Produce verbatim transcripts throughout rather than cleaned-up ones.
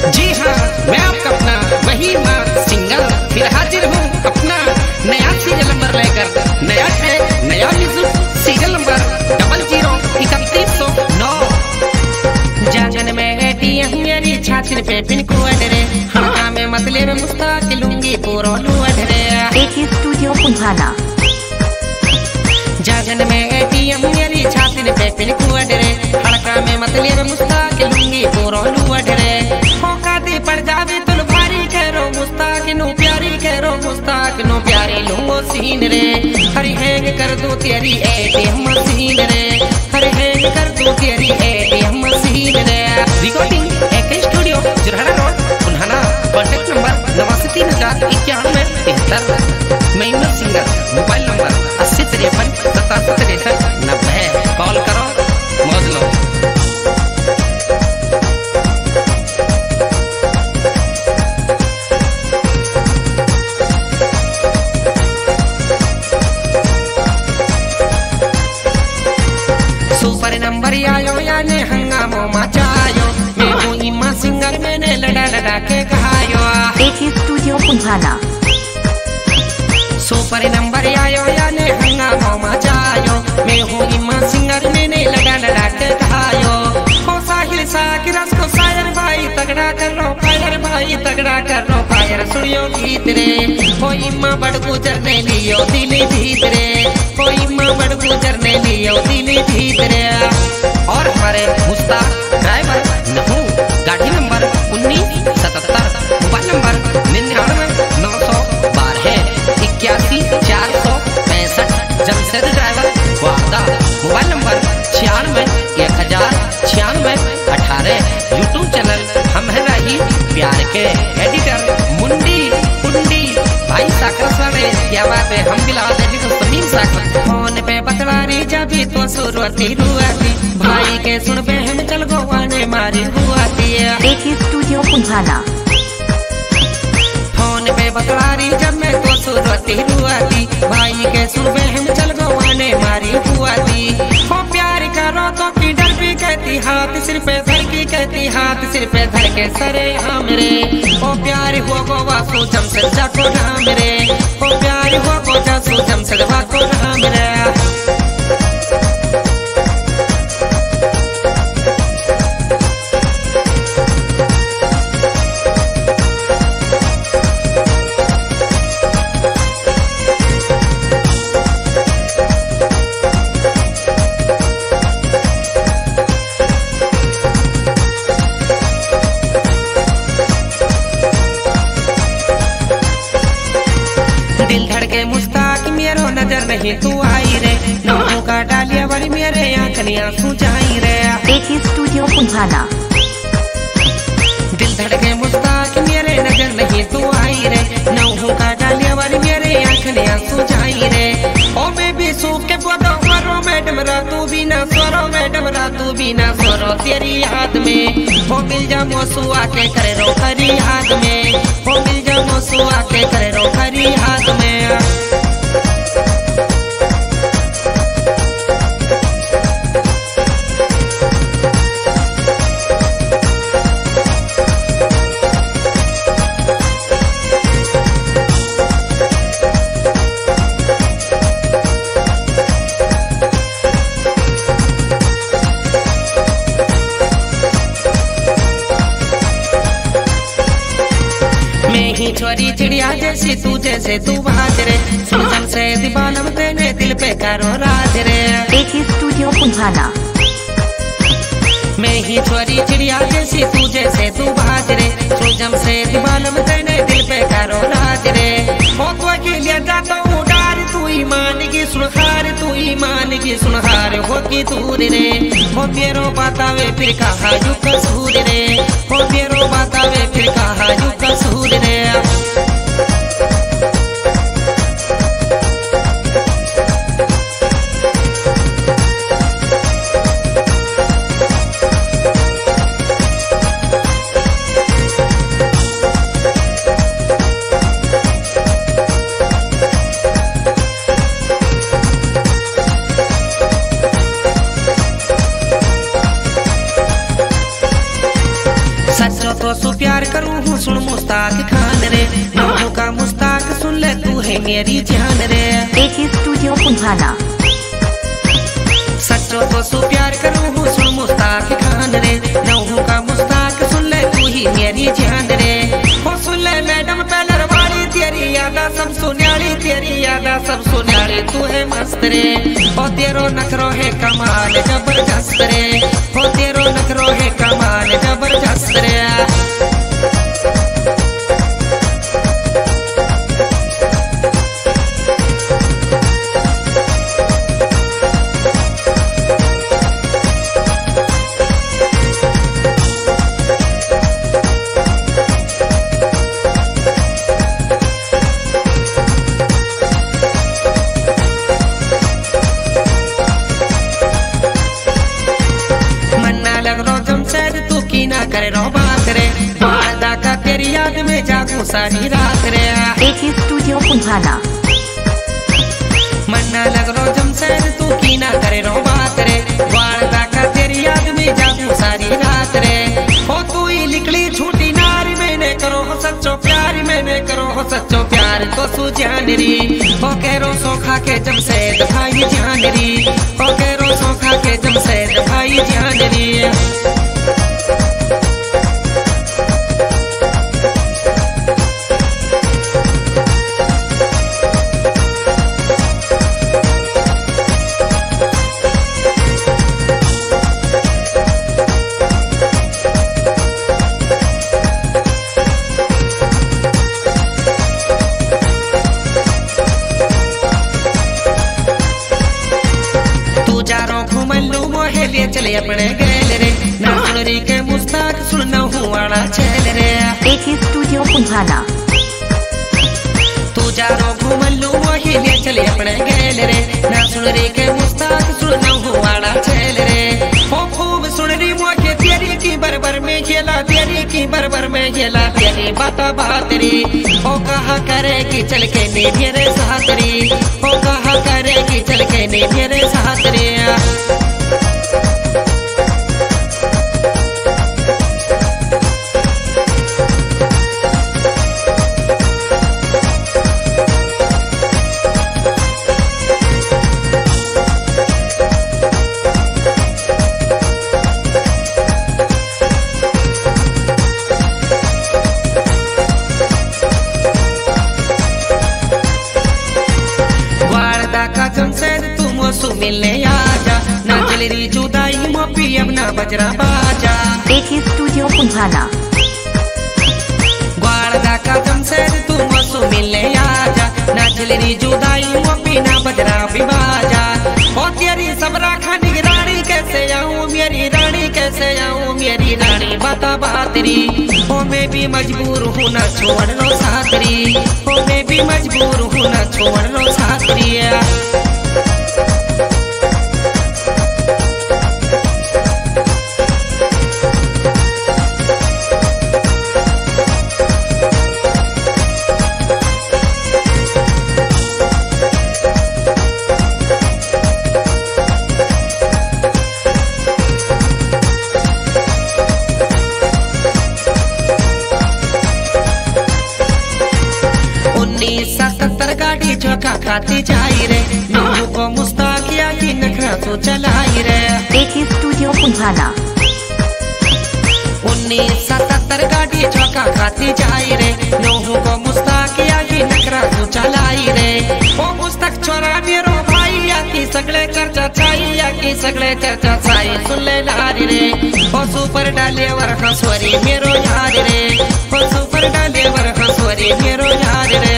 जी हाँ, मैं आपका अपना वही माँ सिंगर फिर हाजिर हूँ अपना नया सीरियल नंबर लेकर। नया ट्रैक, नया music, serial number double zero इकतीस सौ नौ। जागन में एटीएम मेरी छाती पे पिन कोड रे, हल्का में मतले में मुस्ताक लूंगी पूरा लूड रे। AT studio Punhana. जागन में एटीएम मेरी छाती पे पिन कोड रे, हल्का में मतले में मुस्ताक लूंगी पूरा लूड रे। होका दी पड़ जावे तुल भारी करो मुस्ताक नो प्यारी करो मुस्ताक नो प्यारी लूंगो सीन रे। हरी हैंग कर दो तेरी एटीएम मशीन रे, हरी हैंग कर दो तेरी एटीएम मशीन रे। Recording AK studio Jurhana road Punhana. Contact number नवासी तीन हजार इक्यानवे तिहत्तर। मैं इमर सिंगर, मोबाइल नंबर अस्सी तिरपन सतासी तिरसठ नब्बे। कॉल करो, मौज लो। सुपर नंबर आयो या ने हंगामो मचायो, मैं हूँ इमा सिंगर मैंने लड़ा लड़ा के कहायो। AT studio Punhana. Super number आयो या ने हंगामो मचायो, मैं हूँ इमा सिंगर मैंने लड़ा लड़ा के कहायो। हो साहिल साकिर को शायर भाई तगड़ा कर लो फायर, भाई तगड़ा कर लो फायर सुनियो गीत रे। हो इमा बड़ गुजर ने लियो दिली भीत रे, हो इमा बड़ गुजर ने लियो दिली भीत रे। और हमारे मुस्ताक ड्राइवर नहू, गाड़ी नंबर उन्नीस सतहत्तर, मोबाइल नंबर निन्यानवे नौ सौ बारह इक्यासी चार सौ पैंसठ। जमशेद ड्राइवर वादा, मोबाइल नंबर छियानवे एक हजार छियानवे अठारह। यूट्यूब चैनल हम है रही प्यार के। एडिटर मुंडी कुंडी भाई साकर सारे, क्या बात है। हम बिला एडिटर समीम साकर। फोन पे बतवारी जबी तो सुरवती रुआती, भाई के सुन पे हम चल गोवाने मारी हुआती है। Eighty studio पुंहाना। फोन पे बतवारी जब मैं तो सुरवती रुआती, भाई के सुन पे हम चल गोवाने मारी हुआती। हो प्यार करो तो की डर भी कहती, हाथ सिर पे धर की कहती, हाथ सिर पे धर के सरे हमरे। हो प्यार हो गो वासु जमशेद जाको नाम रे, हो प्यार हो गो जासु जमशेद वाको नाम रे। दिल धड़के मुस्ताक मेरो नजर नहीं तू आई रे, नौकों का डालिया बड़ी मेरे आंखनियां सुझाई रे। AT studio Punhana. दिल धड़के मुस्ताक मेरे नजर नहीं तू आई रे, नौकों का डालिया बड़ी मेरे आंखनियां सुझाई रे। ओ मैं भी सूख के बोलो मरो मैडम रा तू भी ना स्वरो, मैडम रा तू भी ना स्वरो तेरी याद में। हो मिल जा मोसू आके करे रो खरी याद में, हो मिल जा मोसू आके करे रो खरी याद में। मैं ही छोरी चिड़िया जैसी तू जैसे तू बाज रे, सुन से दीवानम तेने दिल पे करो राज रे। AT studio Punhana. मैं ही छोरी चिड़िया जैसी तू जैसे तू बाज रे, सुन से दीवानम तेने दिल पे करो राज रे। हो तो अकेले जाता हूँ डार तू ईमान की सुनहार, तू ईमान की सुनहार हो की दूर रे। हो मेरो बतावे फिर कहा यू कसूर रे, हो मेरो बतावे फिर कहा यू कसूर रे। सच्चो तो सु प्यार करूं हूँ सुन मुस्ताक खान रे, नौहू का मुस्ताक सुन ले तू है मेरी जान रे। AK studio Punhana. सच्चो तो सु प्यार करूं हूँ सुन मुस्ताक खान रे, नौहू का मुस्ताक सुन ले तू ही मेरी जान रे। हो सुन ले मैडम पैलर वाली तेरी यादा सब सुन्याली, तेरी यादा सब सुन्याली, तू है मस्त रे। ओ तेरो नखरो है कमाल जबरदस्त रे, ओ तेरो नखरो है कमाल जबरदस्त रे। करे रो बात रे, वादा का तेरी याद में जागू सारी रात रे। AK studio पुंभाना। मन्ना लग रो जमशेद तू की ना करे रो बात रे, वादा का तेरी याद में जागू सारी रात रे। हो तू ही निकली छूटी नारी, मैंने करो हो सच्चो प्यार, मैंने करो हो सच्चो प्यार तो सु जान री। हो कह रो सोखा के जमशेद भाई जान री, हो कह रो सोखा के जमशेद भाई जान री। चले अपने गैल रे, ना सुन री के मुस्ताक सुनना हूँ वाला चल रे। AK studio Punhana. तू जा रो घूमलू वही ले चले अपने गैल रे, ना सुन री के मुस्ताक सुनना हूँ वाला चल रे। हो खूब सुन री मोके तेरी की बरबर में खेला, तेरी की बरबर में खेला, तेरी बाता बात री। हो कहा करे कि चल के नी मेरे साथ री, हो कहा करे कि चल के नी मेरे साथ रे। मिलने आजा, ना चलेरी जुदाई मोपी अब ना बजरा बाजा। एके स्टूडियो पुंभाना। ग्वालदा का जमशेद तू मसु मिलने आजा, ना चलेरी जुदाई मोपी ना बजरा बाजा। ओ तेरी सबरा खानी रानी कैसे आऊं मेरी रानी, कैसे आऊं मेरी रानी बता बातरी। ओ मैं भी मजबूर हूँ ना छोड़ लो सातरी, ओ मैं भी मजबूर हूँ ना छोड़ लो सातरी। सत्तर गाड़ी चौका खाती जाई रे, नौहू को मुस्ताकिया की नखरा तो चलाई रे। AK studio Punhana. उन्नीस सत्तर गाड़ी चौका खाती जाई रे, नौहू को मुस्ताकिया की नखरा तो चलाई रे। ओ पुस्तक छोरा मेरो भाई या की सगले चर्चा चाई, या की सगले चर्चा चाई सुन ले लारी रे। ओ सुपर डाले वर हंसवरी मेरो याद रे, ओ सुपर डाले वर हंसवरी मेरो याद रे।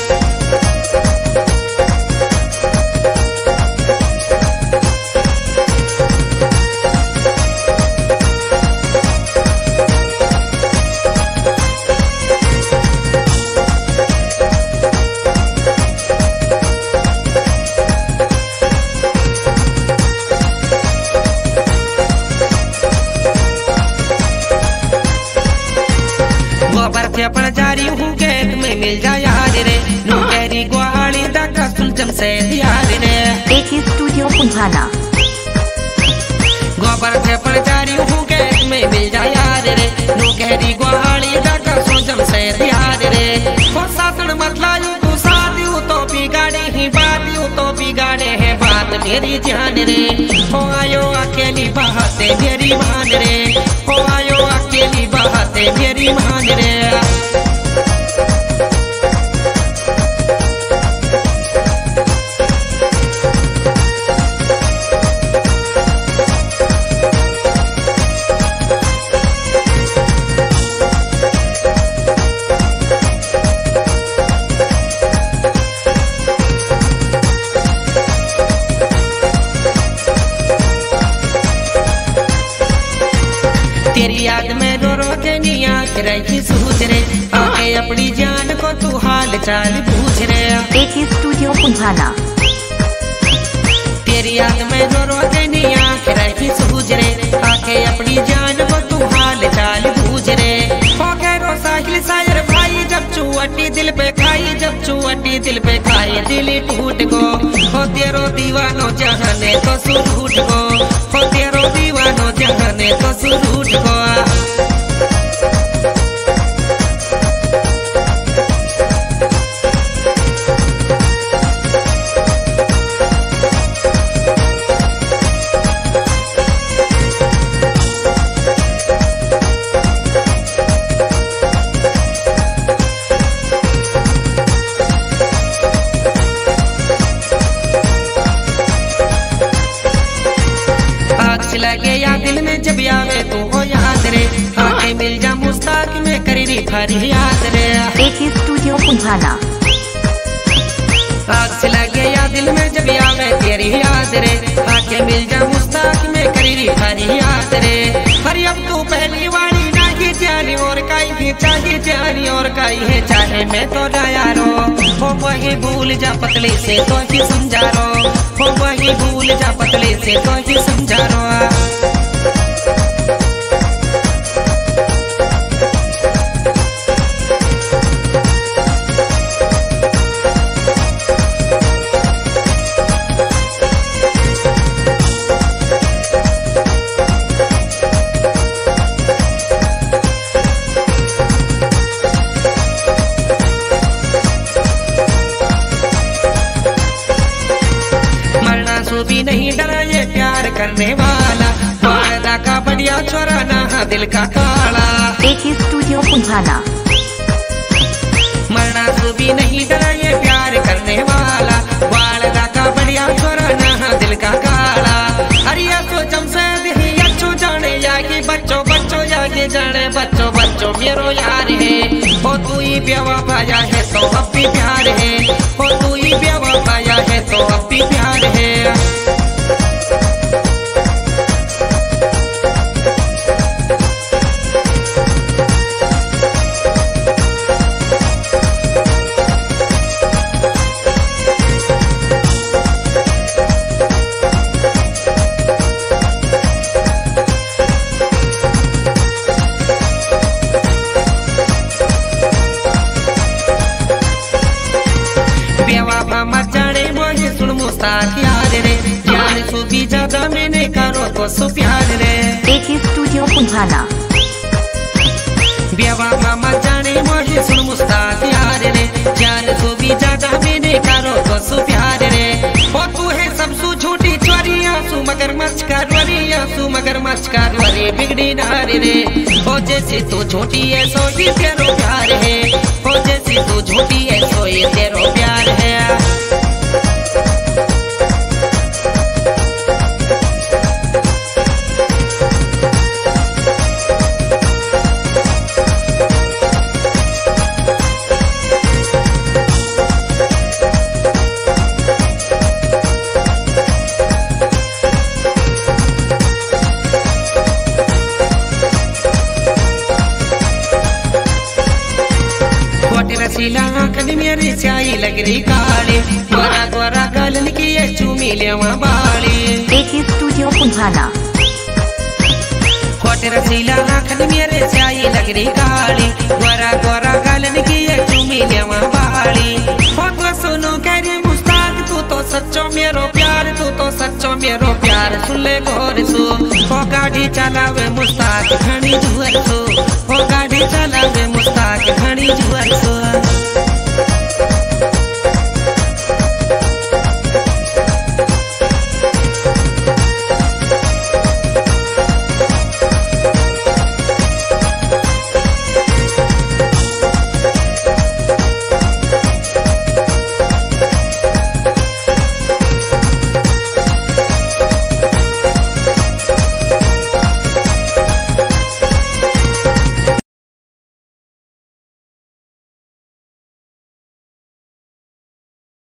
अपन जारी हूँ गेट में मिल जा यार रे, नौकरी ग्वाली दाका सुलझम से यार रे। एके स्टूडियो पुंभाना। बरसे पर जारी हूँ के में मिल जा यार रे नो कहरी गुहाड़ी जाकर सोचम से यार रे हो सासन मतलायू तू साथ यू तो बिगाड़े ही बात यू तो बिगाड़े है बात मेरी जान रे हो आयो अकेली बातें मेरी मान रे हो आयो अकेली बातें मेरी मान रे तेरी याद में रो रो के नी आँख रही सूझ रे आके अपनी जान को तू हाल चाल पूछ रे एके स्टूडियो पुंभाला। तेरी याद में रो रो के नी आँख रही सूझ रे आके अपनी जान को तू हाल चाल पूछ रे हो गए रो साहिल शायर भाई जब चुअटी दिल पे खाई जब चुअटी दिल पे खाई दिल टूट गो हो तेरो दीवानो जहाने तो सुरूठ गो हो तेरो दीवानो जहाने तो सुरूठ गो लगे या दिल में जब आवे तो हो याद रे आके मिल जा मुस्ताक में करी थारी याद रे एके स्टूडियो पुंभाला। आग से लगे या दिल में जब आवे तेरी याद रे आके मिल जा मुस्ताक में करी थारी याद रे हरी अब तू पहली वाली ना की जानी और काई की चाहे जानी और काई है चाहे मैं तो यारो हो वही भूल जा पतले से तो ही समझा रो हो वही भूल जा पतले से तो ही समझा रो भी नहीं डरा ये प्यार करने वाला वादा का बढ़िया छोरा ना दिल का काला एके स्टूडियो पुंभाला। मरना तो भी नहीं डरा ये प्यार करने वाला वादा का बढ़िया छोरा ना दिल का काला हरिया तो जमशेद ही अच्छो जाने यागी बच्चों बच्चों यागी जाने बच्चों बच्चों मेरो यार है हो तू ही बेवा पाया है तो अब भी प्यार है हो तू ही बेवा पाया है तो अब भी प्यार है मुस्ताक यार रे जान सो भी ज्यादा मैंने करो तो सो प्यार रे एके स्टूडियो पुंभाला। बेवा मामा जाने मोहे सुन मुस्ताक यार रे जान सो भी ज्यादा मैंने करो तो सो प्यार रे हो तू है सब सु झूठी चोरियां सु मगर मच कर वरिया सु मगर मच कर वरी बिगड़ी नार रे हो जैसे तू झूठी है सो ही तेरो प्यार है हो जैसे तू झूठी है सो ही तेरो प्यार है रसीला आंखन मेरी स्याही लग रही काली गोरा गोरा गलन की ये चूमी लेवा बाली एके स्टूडियो पुंभाला। होट रसीला आंखन मेरे स्याही लग रही काली गोरा गोरा गलन की ये चूमी लेवा बाली हो तो सुनो कह रही मुस्ताक तू तो सच्चो मेरो प्यार तू तो सच्चो मेरो प्यार सुन ले गौर सो ओ गाड़ी चलावे मुस्ताक घणी जुअर सो ओ गाड़ी चलावे मुस्ताक घणी जुअर सो